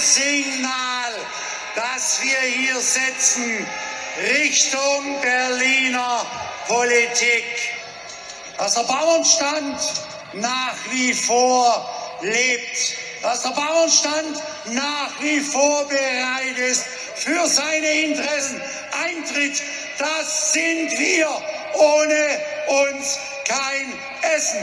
Signal, das wir hier setzen Richtung Berliner Politik. Dass der Bauernstand nach wie vor lebt, dass der Bauernstand nach wie vor bereit ist, für seine Interessen eintritt, das sind wir. Ohne uns kein Essen.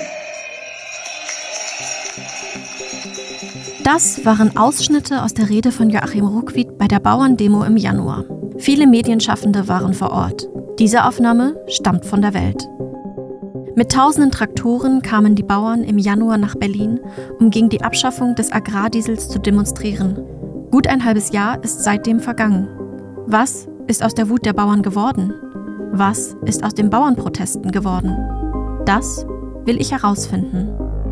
Das waren Ausschnitte aus der Rede von Joachim Ruckwied bei der Bauerndemo im Januar. Viele Medienschaffende waren vor Ort. Diese Aufnahme stammt von der Welt. Mit tausenden Traktoren kamen die Bauern im Januar nach Berlin, um gegen die Abschaffung des Agrardiesels zu demonstrieren. Gut ein halbes Jahr ist seitdem vergangen. Was ist aus der Wut der Bauern geworden? Was ist aus den Bauernprotesten geworden? Das will ich herausfinden.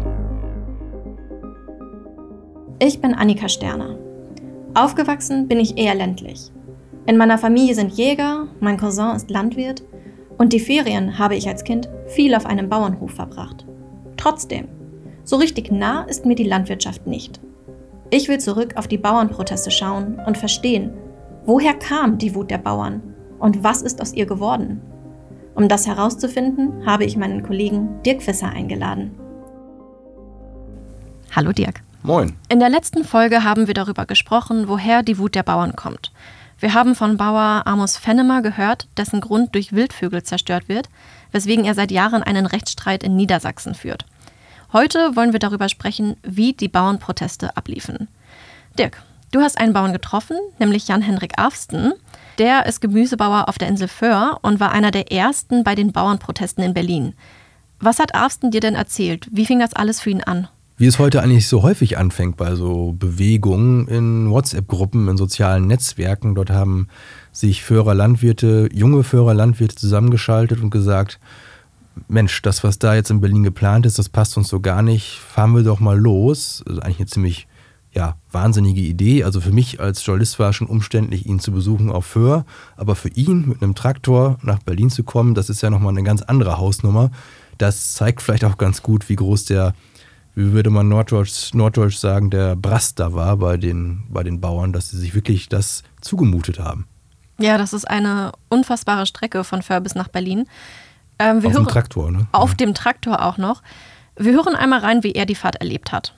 Ich bin Annika Sterner. Aufgewachsen bin ich eher ländlich. In meiner Familie sind Jäger, mein Cousin ist Landwirt und die Ferien habe ich als Kind viel auf einem Bauernhof verbracht. Trotzdem, so richtig nah ist mir die Landwirtschaft nicht. Ich will zurück auf die Bauernproteste schauen und verstehen, woher kam die Wut der Bauern und was ist aus ihr geworden? Um das herauszufinden, habe ich meinen Kollegen Dirk Visser eingeladen. Hallo Dirk. Moin. In der letzten Folge haben wir darüber gesprochen, woher die Wut der Bauern kommt. Wir haben von Bauer Amos Fennemer gehört, dessen Grund durch Wildvögel zerstört wird, weswegen er seit Jahren einen Rechtsstreit in Niedersachsen führt. Heute wollen wir darüber sprechen, wie die Bauernproteste abliefen. Dirk, du hast einen Bauern getroffen, nämlich Jan-Henrik Afsten. Der ist Gemüsebauer auf der Insel Föhr und war einer der ersten bei den Bauernprotesten in Berlin. Was hat Afsten dir denn erzählt? Wie fing das alles für ihn an? Wie es heute eigentlich so häufig anfängt bei so Bewegungen in WhatsApp-Gruppen, in sozialen Netzwerken. Dort haben sich Föhrer Landwirte, junge Föhrer Landwirte zusammengeschaltet und gesagt, Mensch, das, was da jetzt in Berlin geplant ist, das passt uns so gar nicht. Fahren wir doch mal los. Das ist eigentlich eine ziemlich wahnsinnige Idee. Also für mich als Journalist war es schon umständlich, ihn zu besuchen auf Föhr. Aber für ihn mit einem Traktor nach Berlin zu kommen, das ist ja nochmal eine ganz andere Hausnummer. Das zeigt vielleicht auch ganz gut, wie groß wie würde man norddeutsch sagen, der Brast da war bei den Bauern, dass sie sich wirklich das zugemutet haben. Ja, das ist eine unfassbare Strecke von Föhr bis nach Berlin. Auf dem Traktor, ne? Auf dem Traktor auch noch. Wir hören einmal rein, wie er die Fahrt erlebt hat.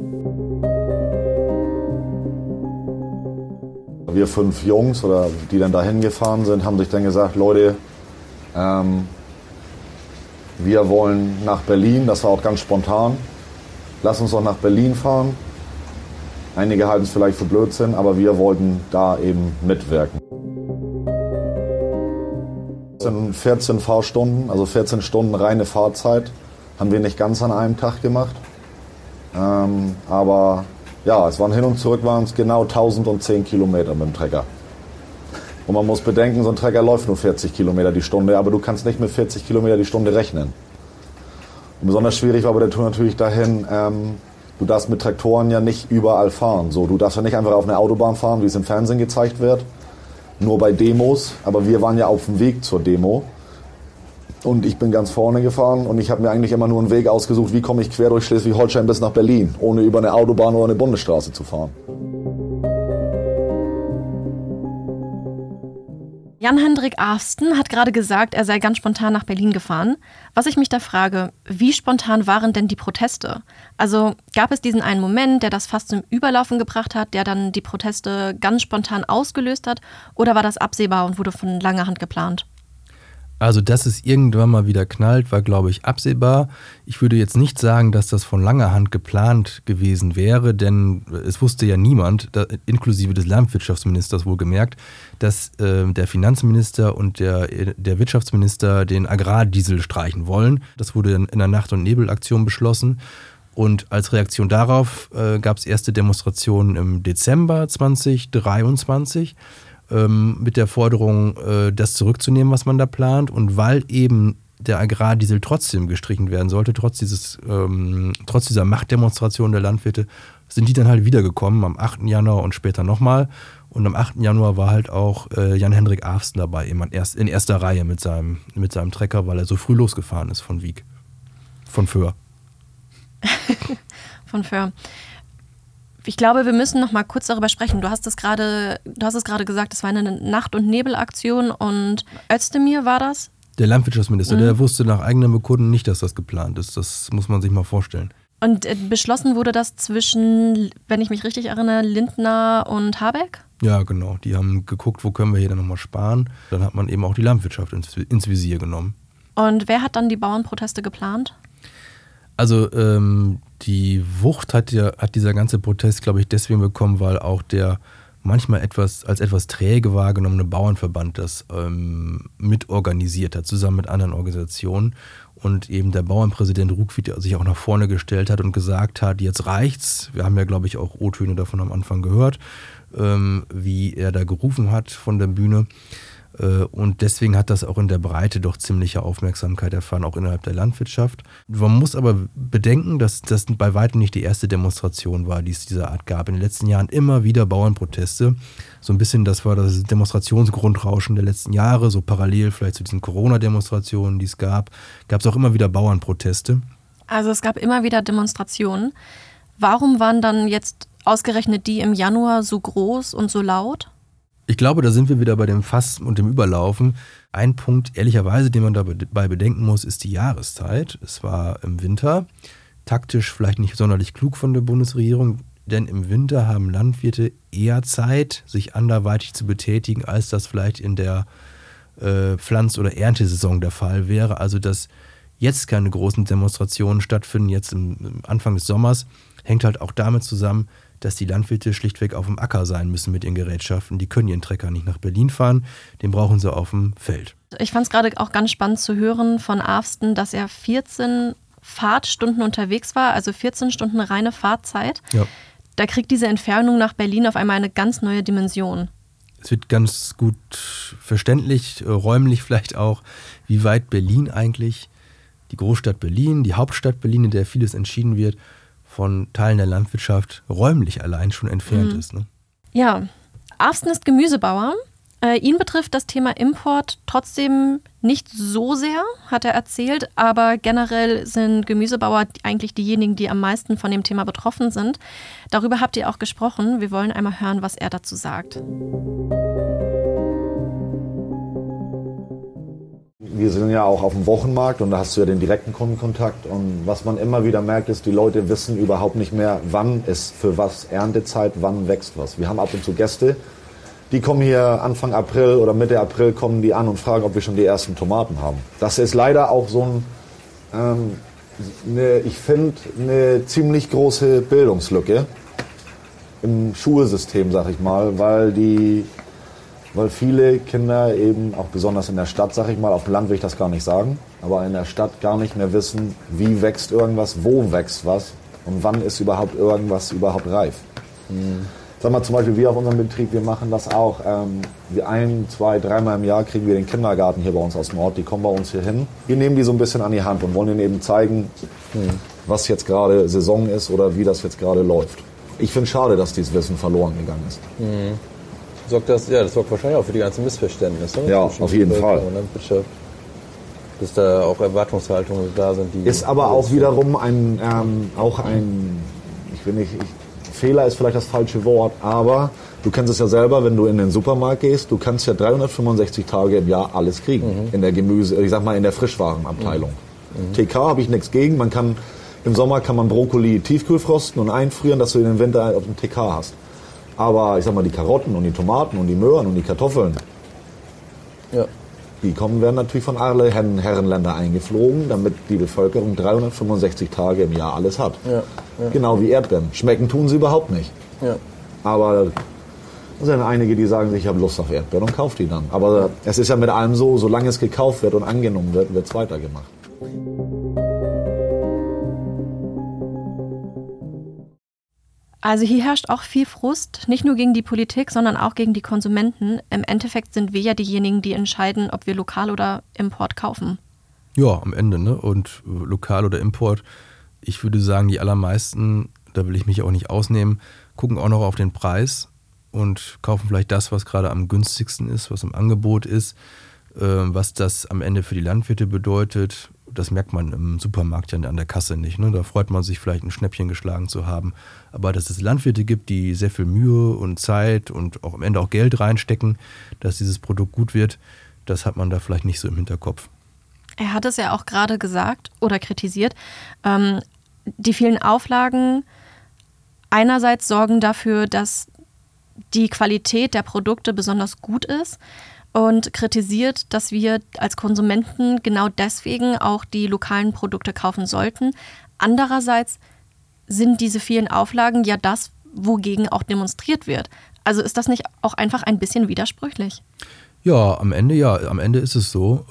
Wir 5 Jungs, oder die dann dahin gefahren sind, haben sich dann gesagt, Leute, wir wollen nach Berlin, das war auch ganz spontan. Lass uns doch nach Berlin fahren. Einige halten es vielleicht für Blödsinn, aber wir wollten da eben mitwirken. Das sind 14 Fahrstunden, also 14 Stunden reine Fahrzeit. Haben wir nicht ganz an einem Tag gemacht. Aber ja, es waren hin und zurück waren es genau 1010 Kilometer mit dem Trecker. Und man muss bedenken, so ein Trecker läuft nur 40 Kilometer die Stunde, aber du kannst nicht mit 40 Kilometer die Stunde rechnen. Und besonders schwierig war bei der Tour natürlich dahin, du darfst mit Traktoren ja nicht überall fahren. So, du darfst ja nicht einfach auf eine Autobahn fahren, wie es im Fernsehen gezeigt wird, nur bei Demos. Aber wir waren ja auf dem Weg zur Demo und ich bin ganz vorne gefahren und ich habe mir eigentlich immer nur einen Weg ausgesucht, wie komme ich quer durch Schleswig-Holstein bis nach Berlin, ohne über eine Autobahn oder eine Bundesstraße zu fahren. Jan-Henrik Afsten hat gerade gesagt, er sei ganz spontan nach Berlin gefahren. Was ich mich da frage, wie spontan waren denn die Proteste? Also gab es diesen einen Moment, der das fast zum Überlaufen gebracht hat, der dann die Proteste ganz spontan ausgelöst hat? Oder war das absehbar und wurde von langer Hand geplant? Also, dass es irgendwann mal wieder knallt, war, glaube ich, absehbar. Ich würde jetzt nicht sagen, dass das von langer Hand geplant gewesen wäre, denn es wusste ja niemand, inklusive des Landwirtschaftsministers wohlgemerkt, dass der Finanzminister und der Wirtschaftsminister den Agrardiesel streichen wollen. Das wurde in der Nacht- und Nebelaktion beschlossen. Und als Reaktion darauf gab es erste Demonstrationen im Dezember 2023. Mit der Forderung, das zurückzunehmen, was man da plant. Und weil eben der Agrardiesel trotzdem gestrichen werden sollte, trotz dieser Machtdemonstration der Landwirte, sind die dann halt wiedergekommen am 8. Januar und später nochmal. Und am 8. Januar war halt auch Jan-Henrik Afsten dabei, in erster Reihe mit seinem Trecker, weil er so früh losgefahren ist von Wiek. Von Föhr. Von Föhr. Ich glaube, wir müssen noch mal kurz darüber sprechen. Du hast es gerade gesagt, es war eine Nacht- und Nebelaktion und Özdemir war das? Der Landwirtschaftsminister, der wusste nach eigenem Bekunden nicht, dass das geplant ist. Das muss man sich mal vorstellen. Und beschlossen wurde das zwischen, wenn ich mich richtig erinnere, Lindner und Habeck? Ja, genau. Die haben geguckt, wo können wir hier dann nochmal sparen. Dann hat man eben auch die Landwirtschaft ins Visier genommen. Und wer hat dann die Bauernproteste geplant? Also die Wucht hat dieser ganze Protest, glaube ich, deswegen bekommen, weil auch der manchmal als etwas träge wahrgenommene Bauernverband das mitorganisiert hat, zusammen mit anderen Organisationen. Und eben der Bauernpräsident Ruckwied sich auch nach vorne gestellt hat und gesagt hat, jetzt reicht's. Wir haben ja, glaube ich, auch O-Töne davon am Anfang gehört, wie er da gerufen hat von der Bühne. Und deswegen hat das auch in der Breite doch ziemliche Aufmerksamkeit erfahren, auch innerhalb der Landwirtschaft. Man muss aber bedenken, dass das bei weitem nicht die erste Demonstration war, die es dieser Art gab. In den letzten Jahren immer wieder Bauernproteste. So ein bisschen, das war das Demonstrationsgrundrauschen der letzten Jahre, so parallel vielleicht zu diesen Corona-Demonstrationen, die es gab es auch immer wieder Bauernproteste. Also es gab immer wieder Demonstrationen. Warum waren dann jetzt ausgerechnet die im Januar so groß und so laut? Ich glaube, da sind wir wieder bei dem Fass und dem Überlaufen. Ein Punkt, ehrlicherweise, den man dabei bedenken muss, ist die Jahreszeit. Es war im Winter, taktisch vielleicht nicht sonderlich klug von der Bundesregierung, denn im Winter haben Landwirte eher Zeit, sich anderweitig zu betätigen, als das vielleicht in der Pflanz- oder Erntesaison der Fall wäre. Also, dass jetzt keine großen Demonstrationen stattfinden, jetzt im Anfang des Sommers, hängt halt auch damit zusammen, dass die Landwirte schlichtweg auf dem Acker sein müssen mit ihren Gerätschaften. Die können ihren Trecker nicht nach Berlin fahren, den brauchen sie auf dem Feld. Ich fand es gerade auch ganz spannend zu hören von Arfsten, dass er 14 Fahrtstunden unterwegs war, also 14 Stunden reine Fahrzeit. Ja. Da kriegt diese Entfernung nach Berlin auf einmal eine ganz neue Dimension. Es wird ganz gut verständlich, räumlich vielleicht auch, wie weit Berlin eigentlich, die Großstadt Berlin, die Hauptstadt Berlin, in der vieles entschieden wird, von Teilen der Landwirtschaft räumlich allein schon entfernt ist. Ne? Ja, Arfsten ist Gemüsebauer. Ihn betrifft das Thema Import trotzdem nicht so sehr, hat er erzählt, aber generell sind Gemüsebauer eigentlich diejenigen, die am meisten von dem Thema betroffen sind. Darüber habt ihr auch gesprochen. Wir wollen einmal hören, was er dazu sagt. Wir sind ja auch auf dem Wochenmarkt und da hast du ja den direkten Kundenkontakt und was man immer wieder merkt, ist, die Leute wissen überhaupt nicht mehr, wann ist für was Erntezeit, wann wächst was. Wir haben ab und zu Gäste, die kommen hier Anfang April oder Mitte April kommen die an und fragen, ob wir schon die ersten Tomaten haben. Das ist leider auch so ich finde, eine ziemlich große Bildungslücke im Schulsystem, sag ich mal, weil viele Kinder eben, auch besonders in der Stadt, sag ich mal, auf dem Land will ich das gar nicht sagen, aber in der Stadt gar nicht mehr wissen, wie wächst irgendwas, wo wächst was und wann ist überhaupt irgendwas überhaupt reif. Sag mal zum Beispiel, wir auf unserem Betrieb, wir machen das auch. Wir 1, 2, 3 Mal im Jahr kriegen wir den Kindergarten hier bei uns aus dem Ort, die kommen bei uns hier hin. Wir nehmen die so ein bisschen an die Hand und wollen ihnen eben zeigen, was jetzt gerade Saison ist oder wie das jetzt gerade läuft. Ich finde es schade, dass dieses Wissen verloren gegangen ist. Das sorgt wahrscheinlich auch für die ganzen Missverständnisse. Ja, auf jeden Fall. Landwirtschaft. Dass da auch Erwartungshaltungen da sind, die... Ist aber auch wiederum Fehler ist vielleicht das falsche Wort, aber du kennst es ja selber, wenn du in den Supermarkt gehst, du kannst ja 365 Tage im Jahr alles kriegen. In der in der Frischwarenabteilung. TK habe ich nichts gegen, im Sommer kann man Brokkoli tiefkühlfrosten und einfrieren, dass du in den Winter auf dem TK hast. Aber ich sag mal, die Karotten und die Tomaten und die Möhren und die Kartoffeln, die werden natürlich von alle Herrenländer eingeflogen, damit die Bevölkerung 365 Tage im Jahr alles hat. Ja. Genau wie Erdbeeren. Schmecken tun sie überhaupt nicht. Ja. Aber es sind einige, die sagen sich, ich habe Lust auf Erdbeeren und kauft die dann. Aber es ist ja mit allem so, solange es gekauft wird und angenommen wird, wird es weitergemacht. Also hier herrscht auch viel Frust, nicht nur gegen die Politik, sondern auch gegen die Konsumenten. Im Endeffekt sind wir ja diejenigen, die entscheiden, ob wir lokal oder Import kaufen. Ja, am Ende, ne? Und lokal oder Import, ich würde sagen, die allermeisten, da will ich mich auch nicht ausnehmen, gucken auch noch auf den Preis und kaufen vielleicht das, was gerade am günstigsten ist, was im Angebot ist, was das am Ende für die Landwirte bedeutet. das merkt man im Supermarkt ja an der Kasse nicht. Ne? Da freut man sich vielleicht, ein Schnäppchen geschlagen zu haben. Aber dass es Landwirte gibt, die sehr viel Mühe und Zeit und auch am Ende auch Geld reinstecken, dass dieses Produkt gut wird, das hat man da vielleicht nicht so im Hinterkopf. Er hat es ja auch gerade gesagt oder kritisiert. Die vielen Auflagen einerseits sorgen dafür, dass die Qualität der Produkte besonders gut ist und kritisiert, dass wir als Konsumenten genau deswegen auch die lokalen Produkte kaufen sollten. Andererseits sind diese vielen Auflagen ja das, wogegen auch demonstriert wird. Also ist das nicht auch einfach ein bisschen widersprüchlich? Ja, am Ende ist es so.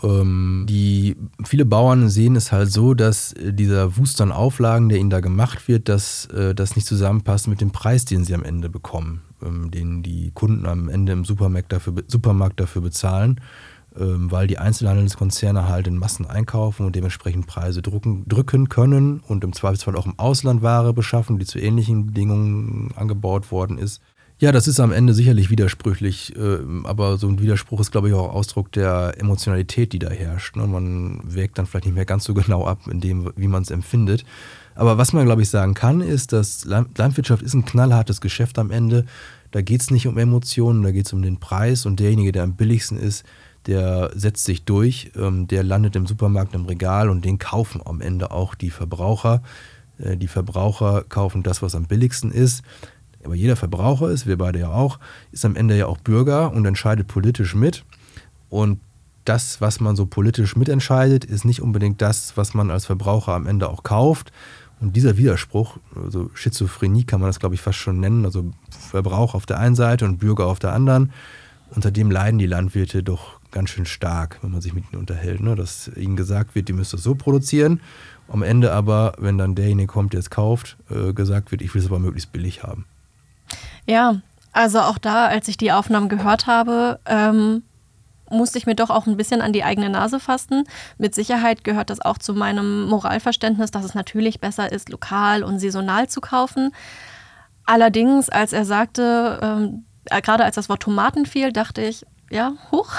Viele Bauern sehen es halt so, dass dieser Wust an Auflagen, der ihnen da gemacht wird, dass das nicht zusammenpasst mit dem Preis, den sie am Ende bekommen, den die Kunden am Ende im Supermarkt dafür bezahlen, weil die Einzelhandelskonzerne halt in Massen einkaufen und dementsprechend Preise drücken können und im Zweifelsfall auch im Ausland Ware beschaffen, die zu ähnlichen Bedingungen angebaut worden ist. Ja, das ist am Ende sicherlich widersprüchlich, aber so ein Widerspruch ist, glaube ich, auch Ausdruck der Emotionalität, die da herrscht. Ne? Man wägt dann vielleicht nicht mehr ganz so genau ab, in dem, wie man es empfindet. Aber was man, glaube ich, sagen kann, ist, dass Landwirtschaft ist ein knallhartes Geschäft am Ende. Da geht es nicht um Emotionen, da geht es um den Preis und derjenige, der am billigsten ist, der setzt sich durch, der landet im Supermarkt im Regal und den kaufen am Ende auch die Verbraucher. Die Verbraucher kaufen das, was am billigsten ist. Aber jeder Verbraucher ist, wir beide ja auch, ist am Ende ja auch Bürger und entscheidet politisch mit. Und das, was man so politisch mitentscheidet, ist nicht unbedingt das, was man als Verbraucher am Ende auch kauft. Und dieser Widerspruch, also Schizophrenie kann man das, glaube ich, fast schon nennen, also Verbrauch auf der einen Seite und Bürger auf der anderen, unter dem leiden die Landwirte doch ganz schön stark, wenn man sich mit ihnen unterhält, ne? Dass ihnen gesagt wird, die müssen das so produzieren. Am Ende aber, wenn dann derjenige kommt, der es kauft, gesagt wird, ich will es aber möglichst billig haben. Ja, also auch da, als ich die Aufnahmen gehört habe, musste ich mir doch auch ein bisschen an die eigene Nase fassen. Mit Sicherheit gehört das auch zu meinem Moralverständnis, dass es natürlich besser ist, lokal und saisonal zu kaufen. Allerdings, als er sagte, gerade als das Wort Tomaten fiel, dachte ich, ja,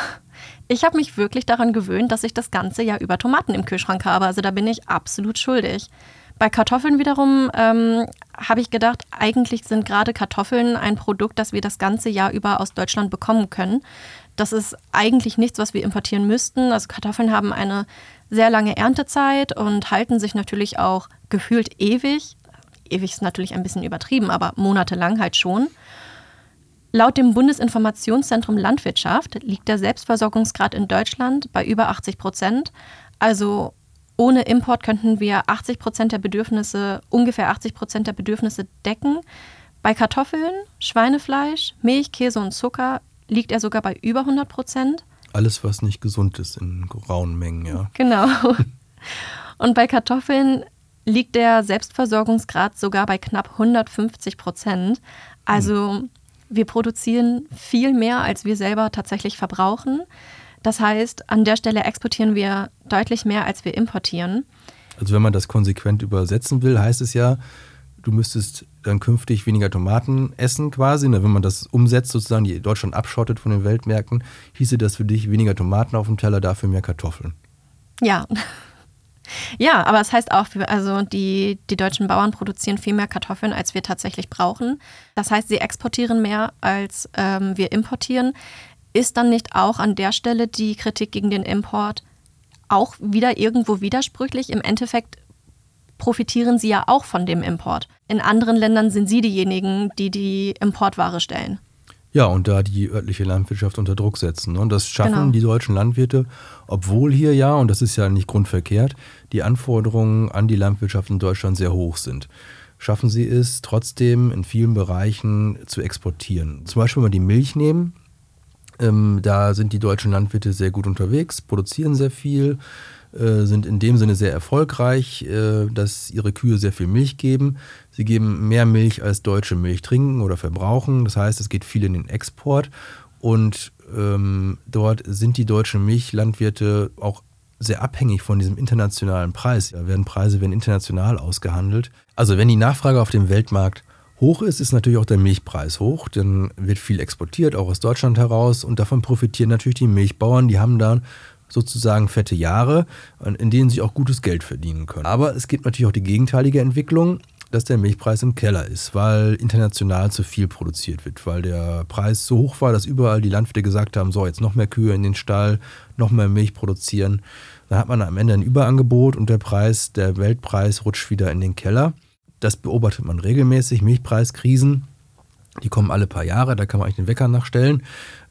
ich habe mich wirklich daran gewöhnt, dass ich das ganze Jahr über Tomaten im Kühlschrank habe. Also da bin ich absolut schuldig. Bei Kartoffeln wiederum habe ich gedacht, eigentlich sind gerade Kartoffeln ein Produkt, das wir das ganze Jahr über aus Deutschland bekommen können. Das ist eigentlich nichts, was wir importieren müssten. Also Kartoffeln haben eine sehr lange Erntezeit und halten sich natürlich auch gefühlt ewig. Ewig ist natürlich ein bisschen übertrieben, aber monatelang halt schon. Laut dem Bundesinformationszentrum Landwirtschaft liegt der Selbstversorgungsgrad in Deutschland bei über 80%. Also ohne Import könnten wir ungefähr 80% der Bedürfnisse decken. Bei Kartoffeln, Schweinefleisch, Milch, Käse und Zucker liegt er sogar bei über 100%. Alles, was nicht gesund ist in rauen Mengen, ja. Genau. Und bei Kartoffeln liegt der Selbstversorgungsgrad sogar bei knapp 150%. Also wir produzieren viel mehr, als wir selber tatsächlich verbrauchen. Das heißt, an der Stelle exportieren wir deutlich mehr, als wir importieren. Also wenn man das konsequent übersetzen will, heißt es ja, du müsstest dann künftig weniger Tomaten essen quasi. Wenn man das umsetzt, sozusagen, die Deutschland abschottet von den Weltmärkten, hieße das für dich weniger Tomaten auf dem Teller, dafür mehr Kartoffeln. Ja. Ja, aber es heißt auch, die deutschen Bauern produzieren viel mehr Kartoffeln, als wir tatsächlich brauchen. Das heißt, sie exportieren mehr, als wir importieren. Ist dann nicht auch an der Stelle die Kritik gegen den Import auch wieder irgendwo widersprüchlich? Im Endeffekt profitieren sie ja auch von dem Import. In anderen Ländern sind sie diejenigen, die die Importware stellen. Ja, und da die örtliche Landwirtschaft unter Druck setzen. Und das schaffen die deutschen Landwirte, obwohl hier ja, und das ist ja nicht grundverkehrt, die Anforderungen an die Landwirtschaft in Deutschland sehr hoch sind. Schaffen sie es trotzdem in vielen Bereichen zu exportieren. Zum Beispiel, wenn wir die Milch nehmen, da sind die deutschen Landwirte sehr gut unterwegs, produzieren sehr viel, sind in dem Sinne sehr erfolgreich, dass ihre Kühe sehr viel Milch geben. Sie geben mehr Milch, als Deutsche Milch trinken oder verbrauchen. Das heißt, es geht viel in den Export. Und dort sind die deutschen Milchlandwirte auch sehr abhängig von diesem internationalen Preis. Preise werden international ausgehandelt. Also wenn die Nachfrage auf dem Weltmarkt hoch ist natürlich auch der Milchpreis hoch. Dann wird viel exportiert, auch aus Deutschland heraus. Und davon profitieren natürlich die Milchbauern. Die haben da sozusagen fette Jahre, in denen sie auch gutes Geld verdienen können. Aber es gibt natürlich auch die gegenteilige Entwicklung, dass der Milchpreis im Keller ist, weil international zu viel produziert wird, weil der Preis so hoch war, dass überall die Landwirte gesagt haben, so jetzt noch mehr Kühe in den Stall, noch mehr Milch produzieren. Dann hat man am Ende ein Überangebot und der Weltpreis rutscht wieder in den Keller. Das beobachtet man regelmäßig, Milchpreiskrisen, die kommen alle paar Jahre, da kann man eigentlich den Wecker nachstellen,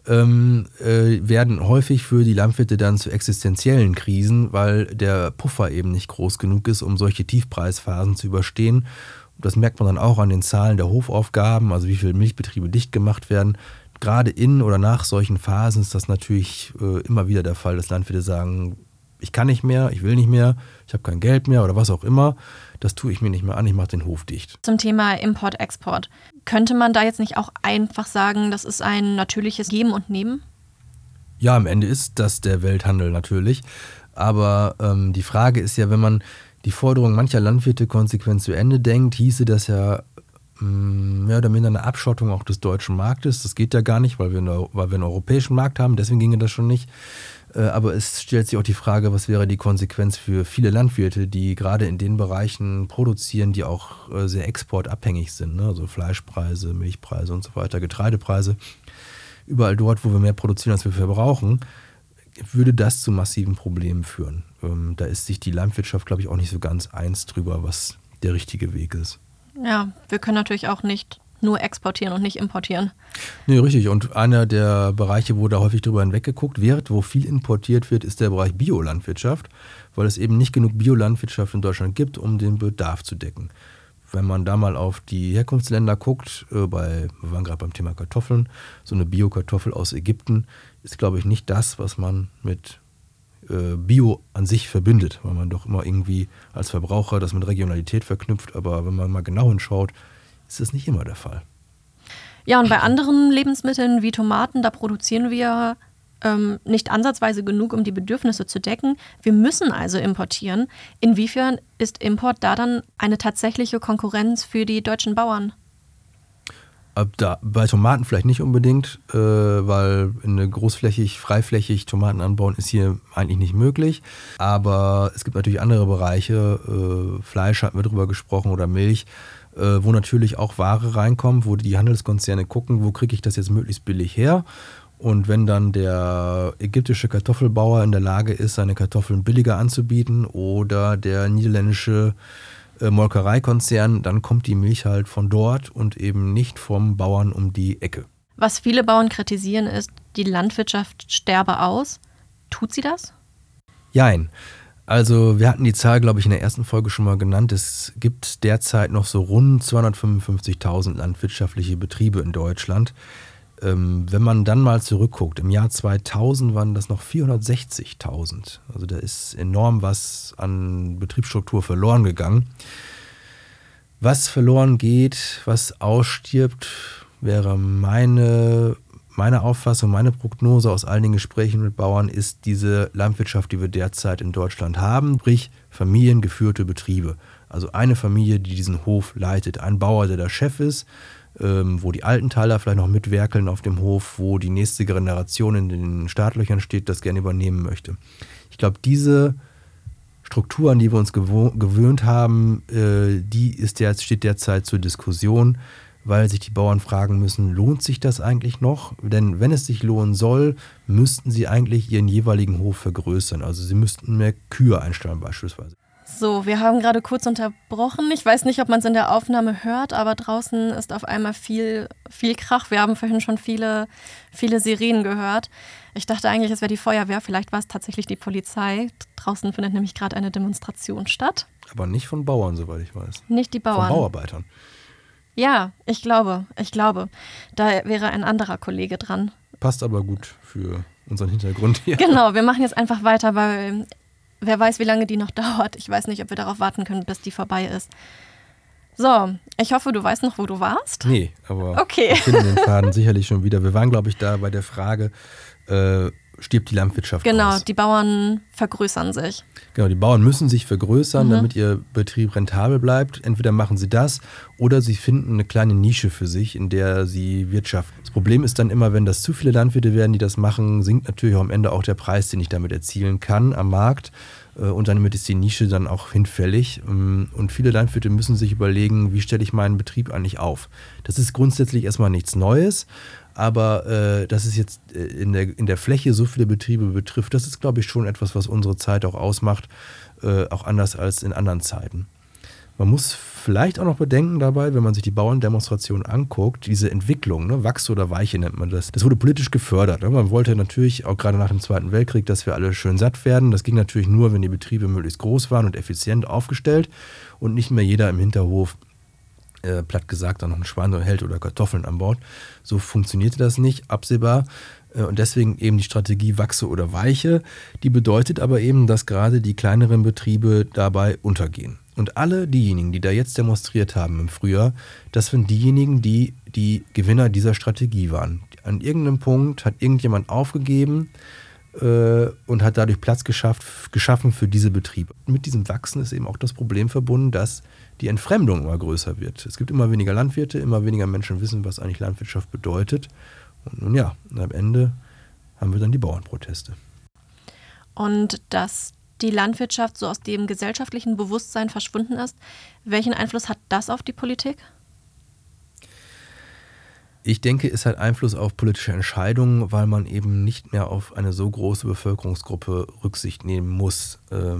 werden häufig für die Landwirte dann zu existenziellen Krisen, weil der Puffer eben nicht groß genug ist, um solche Tiefpreisphasen zu überstehen. Und das merkt man dann auch an den Zahlen der Hofaufgaben, also wie viele Milchbetriebe dicht gemacht werden. Gerade in oder nach solchen Phasen ist das natürlich immer wieder der Fall, dass Landwirte sagen, ich kann nicht mehr, ich will nicht mehr, ich habe kein Geld mehr oder was auch immer. Das tue ich mir nicht mehr an, ich mache den Hof dicht. Zum Thema Import-Export. Könnte man da jetzt nicht auch einfach sagen, das ist ein natürliches Geben und Nehmen? Ja, am Ende ist das der Welthandel natürlich. Aber die Frage ist ja, wenn man die Forderung mancher Landwirte konsequent zu Ende denkt, hieße das ja mehr oder minder eine Abschottung auch des deutschen Marktes. Das geht ja gar nicht, weil wir einen europäischen Markt haben, deswegen ginge das schon nicht. Aber es stellt sich auch die Frage, was wäre die Konsequenz für viele Landwirte, die gerade in den Bereichen produzieren, die auch sehr exportabhängig sind, ne? Also Fleischpreise, Milchpreise und so weiter, Getreidepreise. Überall dort, wo wir mehr produzieren, als wir verbrauchen, würde das zu massiven Problemen führen. Da ist sich die Landwirtschaft, glaube ich, auch nicht so ganz eins drüber, was der richtige Weg ist. Ja, wir können natürlich auch nicht nur exportieren und nicht importieren. Nee, richtig. Und einer der Bereiche, wo da häufig drüber hinweggeguckt wird, wo viel importiert wird, ist der Bereich Biolandwirtschaft, weil es eben nicht genug Biolandwirtschaft in Deutschland gibt, um den Bedarf zu decken. Wenn man da mal auf die Herkunftsländer guckt, wir waren gerade beim Thema Kartoffeln, so eine Bio-Kartoffel aus Ägypten ist, glaube ich, nicht das, was man mit Bio an sich verbindet, weil man doch immer irgendwie als Verbraucher das mit Regionalität verknüpft, aber wenn man mal genau hinschaut, ist das nicht immer der Fall. Ja, und bei anderen Lebensmitteln wie Tomaten, da produzieren wir nicht ansatzweise genug, um die Bedürfnisse zu decken. Wir müssen also importieren. Inwiefern ist Import da dann eine tatsächliche Konkurrenz für die deutschen Bauern? Bei Tomaten vielleicht nicht unbedingt, weil freiflächig Tomaten anbauen ist hier eigentlich nicht möglich. Aber es gibt natürlich andere Bereiche, Fleisch hatten wir drüber gesprochen oder Milch, wo natürlich auch Ware reinkommt, wo die Handelskonzerne gucken, wo kriege ich das jetzt möglichst billig her. Und wenn dann der ägyptische Kartoffelbauer in der Lage ist, seine Kartoffeln billiger anzubieten oder der niederländische Molkereikonzern, dann kommt die Milch halt von dort und eben nicht vom Bauern um die Ecke. Was viele Bauern kritisieren ist, die Landwirtschaft sterbe aus. Tut sie das? Jein. Also wir hatten die Zahl, glaube ich, in der ersten Folge schon mal genannt. Es gibt derzeit noch so rund 255.000 landwirtschaftliche Betriebe in Deutschland. Wenn man dann mal zurückguckt, im Jahr 2000 waren das noch 460.000. Also da ist enorm was an Betriebsstruktur verloren gegangen. Was verloren geht, was ausstirbt, wäre meine Auffassung, meine Prognose aus all den Gesprächen mit Bauern, ist diese Landwirtschaft, die wir derzeit in Deutschland haben, sprich familiengeführte Betriebe. Also eine Familie, die diesen Hof leitet, ein Bauer, der der Chef ist, wo die Altenteiler vielleicht noch mitwerkeln auf dem Hof, wo die nächste Generation in den Startlöchern steht, das gerne übernehmen möchte. Ich glaube, diese Struktur, an die wir uns gewöhnt haben, steht derzeit zur Diskussion, weil sich die Bauern fragen müssen, lohnt sich das eigentlich noch? Denn wenn es sich lohnen soll, müssten sie eigentlich ihren jeweiligen Hof vergrößern. Also sie müssten mehr Kühe einstellen beispielsweise. So, wir haben gerade kurz unterbrochen. Ich weiß nicht, ob man es in der Aufnahme hört, aber draußen ist auf einmal viel Krach. Wir haben vorhin schon viele Sirenen gehört. Ich dachte eigentlich, es wäre die Feuerwehr. Vielleicht war es tatsächlich die Polizei. Draußen findet nämlich gerade eine Demonstration statt. Aber nicht von Bauern, soweit ich weiß. Nicht die Bauern. Von Bauarbeitern. Ja, ich glaube. Da wäre ein anderer Kollege dran. Passt aber gut für unseren Hintergrund hier. Genau, wir machen jetzt einfach weiter, weil wer weiß, wie lange die noch dauert. Ich weiß nicht, ob wir darauf warten können, bis die vorbei ist. So, ich hoffe, du weißt noch, wo du warst. Nee, aber okay. Wir finden den Faden sicherlich schon wieder. Wir waren, glaube ich, da bei der Frage, stirbt die Landwirtschaft Genau, aus. die Bauern vergrößern sich. Genau, die Bauern müssen sich vergrößern, damit ihr Betrieb rentabel bleibt. Entweder machen sie das oder sie finden eine kleine Nische für sich, in der sie wirtschaften. Das Problem ist dann immer, wenn das zu viele Landwirte werden, die das machen, sinkt natürlich am Ende auch der Preis, den ich damit erzielen kann am Markt. Und damit ist die Nische dann auch hinfällig. Und viele Landwirte müssen sich überlegen, wie stelle ich meinen Betrieb eigentlich auf. Das ist grundsätzlich erstmal nichts Neues, aber dass es jetzt in der Fläche so viele Betriebe betrifft, das ist, glaube ich, schon etwas, was unsere Zeit auch ausmacht, auch anders als in anderen Zeiten. Man muss vielleicht auch noch bedenken dabei, wenn man sich die Bauerndemonstration anguckt, diese Entwicklung, ne, Wachse oder Weiche nennt man das, das wurde politisch gefördert. Man wollte natürlich auch gerade nach dem Zweiten Weltkrieg, dass wir alle schön satt werden. Das ging natürlich nur, wenn die Betriebe möglichst groß waren und effizient aufgestellt und nicht mehr jeder im Hinterhof, platt gesagt, auch noch ein Schwein hält oder Kartoffeln an Bord. So funktionierte das nicht, absehbar. Und deswegen eben die Strategie Wachse oder Weiche. Die bedeutet aber eben, dass gerade die kleineren Betriebe dabei untergehen. Und alle diejenigen, die da jetzt demonstriert haben im Frühjahr, das sind diejenigen, die die Gewinner dieser Strategie waren. An irgendeinem Punkt hat irgendjemand aufgegeben und hat dadurch Platz geschaffen für diese Betriebe. Mit diesem Wachsen ist eben auch das Problem verbunden, dass die Entfremdung immer größer wird. Es gibt immer weniger Landwirte, immer weniger Menschen wissen, was eigentlich Landwirtschaft bedeutet. Und nun ja, am Ende haben wir dann die Bauernproteste. Und dass die Landwirtschaft so aus dem gesellschaftlichen Bewusstsein verschwunden ist, welchen Einfluss hat das auf die Politik? Ich denke, es hat Einfluss auf politische Entscheidungen, weil man eben nicht mehr auf eine so große Bevölkerungsgruppe Rücksicht nehmen muss.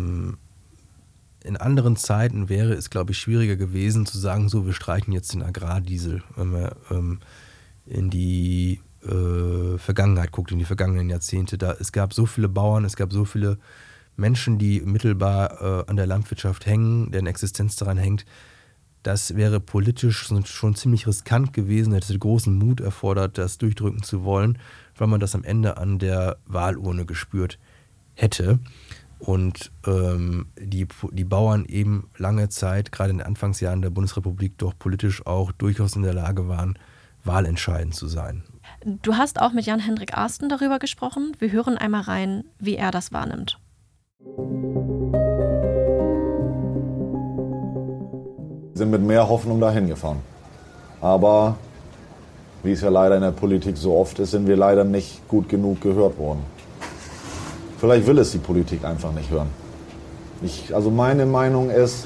In anderen Zeiten wäre es, glaube ich, schwieriger gewesen zu sagen, so, wir streichen jetzt den Agrardiesel, wenn wir in die Vergangenheit guckt, in die vergangenen Jahrzehnte. Es gab so viele Bauern, es gab so viele Menschen, die mittelbar an der Landwirtschaft hängen, deren Existenz daran hängt. Das wäre politisch schon ziemlich riskant gewesen, hätte großen Mut erfordert, das durchdrücken zu wollen, weil man das am Ende an der Wahlurne gespürt hätte. Und die Bauern eben lange Zeit, gerade in den Anfangsjahren der Bundesrepublik, doch politisch auch durchaus in der Lage waren, wahlentscheidend zu sein. Du hast auch mit Jan-Hendrik Arsten darüber gesprochen. Wir hören einmal rein, wie er das wahrnimmt. Wir sind mit mehr Hoffnung dahin gefahren. Aber wie es ja leider in der Politik so oft ist, sind wir leider nicht gut genug gehört worden. Vielleicht will es die Politik einfach nicht hören. Also meine Meinung ist,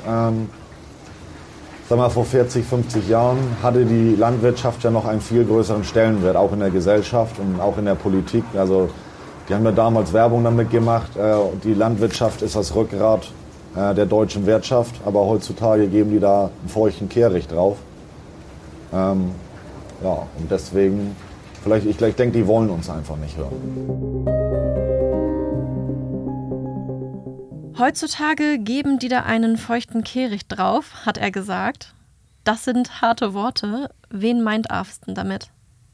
vor 40, 50 Jahren hatte die Landwirtschaft ja noch einen viel größeren Stellenwert, auch in der Gesellschaft und auch in der Politik. Also die haben ja damals Werbung damit gemacht, die Landwirtschaft ist das Rückgrat der deutschen Wirtschaft, aber heutzutage geben die da einen feuchten Kehricht drauf. Und deswegen, ich denke, die wollen uns einfach nicht hören. Heutzutage geben die da einen feuchten Kehricht drauf, hat er gesagt. Das sind harte Worte. Wen meint Arsten damit?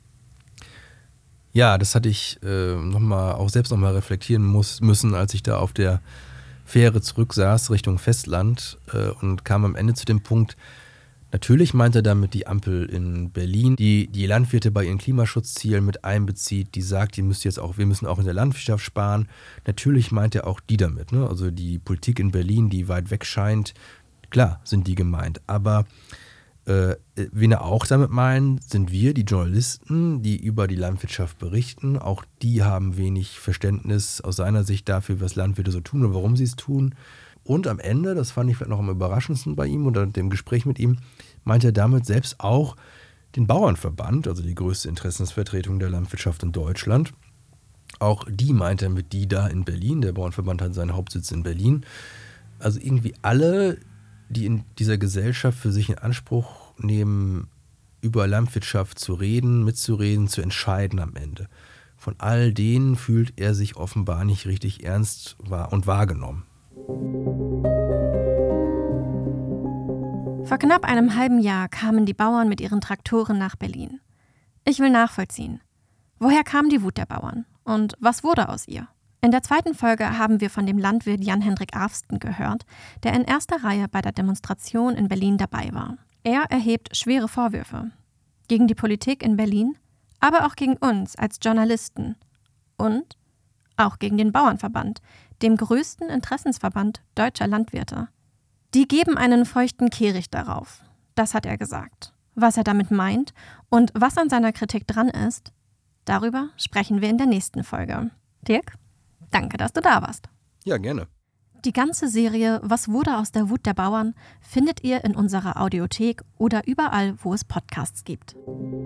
Ja, das hatte ich selbst nochmal reflektieren müssen, als ich da auf der Fähre zurücksaß Richtung Festland und kam am Ende zu dem Punkt, natürlich meint er damit die Ampel in Berlin, die Landwirte bei ihren Klimaschutzzielen mit einbezieht, die sagt, wir müssen auch in der Landwirtschaft sparen. Natürlich meint er auch die damit, ne? Also die Politik in Berlin, die weit weg scheint, klar sind die gemeint. Aber wen er auch damit meint, sind wir, die Journalisten, die über die Landwirtschaft berichten. Auch die haben wenig Verständnis aus seiner Sicht dafür, was Landwirte so tun und warum sie es tun. Und am Ende, das fand ich vielleicht noch am überraschendsten bei ihm oder dem Gespräch mit ihm, meint er damit selbst auch den Bauernverband, also die größte Interessensvertretung der Landwirtschaft in Deutschland. Auch die meint er mit die da in Berlin. Der Bauernverband hat seinen Hauptsitz in Berlin. Also irgendwie alle, die in dieser Gesellschaft für sich in Anspruch nehmen, über Landwirtschaft zu reden, mitzureden, zu entscheiden am Ende. Von all denen fühlt er sich offenbar nicht richtig ernst und wahrgenommen. Vor knapp einem halben Jahr kamen die Bauern mit ihren Traktoren nach Berlin. Ich will nachvollziehen. Woher kam die Wut der Bauern? Und was wurde aus ihr? In der zweiten Folge haben wir von dem Landwirt Jan-Hendrik Arsten gehört, der in erster Reihe bei der Demonstration in Berlin dabei war. Er erhebt schwere Vorwürfe. Gegen die Politik in Berlin, aber auch gegen uns als Journalisten. Und auch gegen den Bauernverband, dem größten Interessensverband deutscher Landwirte. Die geben einen feuchten Kehricht darauf. Das hat er gesagt. Was er damit meint und was an seiner Kritik dran ist, darüber sprechen wir in der nächsten Folge. Dirk, danke, dass du da warst. Ja, gerne. Die ganze Serie Was wurde aus der Wut der Bauern findet ihr in unserer Audiothek oder überall, wo es Podcasts gibt.